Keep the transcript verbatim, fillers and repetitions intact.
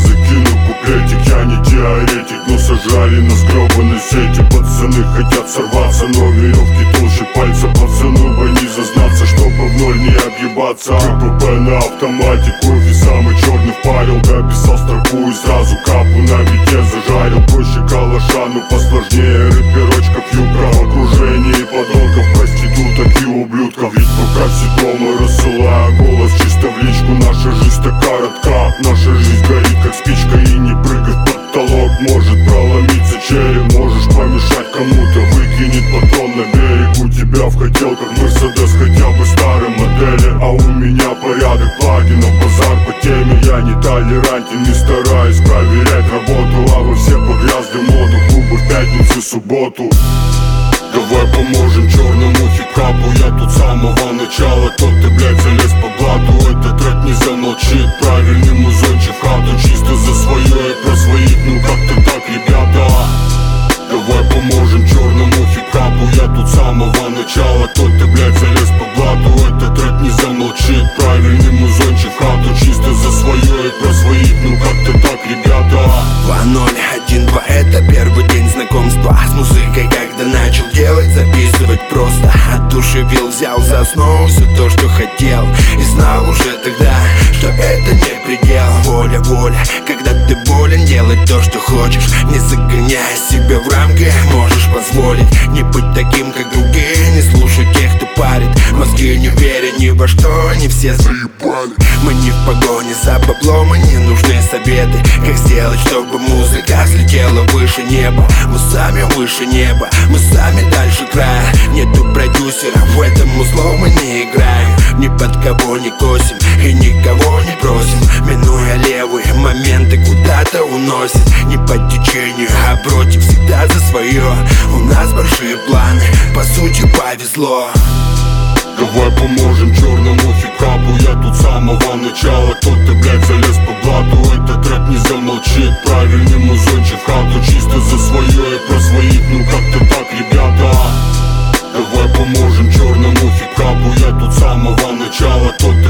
закинул куплетик. Я не теоретик, но сажали нас гребаные сети. Пацаны хотят сорваться, но веревки толще пальца. Пацану бы не зазнаться, чтобы в ноль не объебаться. КПП на автомате, кофе самый черный впарил. Дописал строку и сразу капу на бите зажарил. Проще калаша, но посложнее рэперочков юбка. В окружении подонков, проституток и ублюдков. Ведь пока все дома рассылаю голос чисто в личку. Наша жизнь так коротка, наша жизнь горит как спичка. И не прыгай в потолок, может проломиться череп. Можешь помешать кому-то, выкинет патрон на берег. У тебя в хотелках Мерседес хотя бы старой модели, а у меня порядок плагинов, базар по теме. Я не толерантен, не стараюсь проверять работу, а вы все погрязли в моду, клубы в пятницу и субботу. Давай поможем черному хип-хапу. Я тут с самого начала, тот ты, блядь, залез по блату. Этот трек не замолчит, правильный музончик в хату. Чисто за свое и про своих, ну как-то так, ребята. Давай поможем черному хип-хапу. Я тут с самого начала, тот ты, блядь, залез по блату. Этот трек не замолчит, правильный музончик в хату. Чисто за свое и про своих, ну как-то так, ребята. два ноль один два, это первый день знакомства с музыкой, когда начал делать, записывать просто. Одушевил, взял за основу все то, что хотел, и знал уже тогда, что это не предел. Воля, воля, когда ты болен, делать то, что хочешь, не загоняя себя в рамки. Можешь позволить не быть таким, как другие, не слушать тех, кто парит мозги, не веря ни во что, они все заебали. Мы не в погоне за баблом, мне нужны советы, как сделать, чтобы музыка взлетела выше неба. Мы сами выше неба, мы сами дальше края. Нету продюсера, в этом узло мы не играем. Ни под кого не косим и никого не просим. Минуя левые моменты, куда-то уносит. Не по течению, а против, всегда за свое. У нас большие планы, по сути повезло. Давай поможем черному хип-хапу. Я тут с самого начала, тот ты, блядь, залез по блату. Этот трек не замолчит, правильный музончик в хату. Чисто за свое и про своих, ну как-то так, ребята. Давай поможем черному хип-хапу. Я тут с самого начала, тот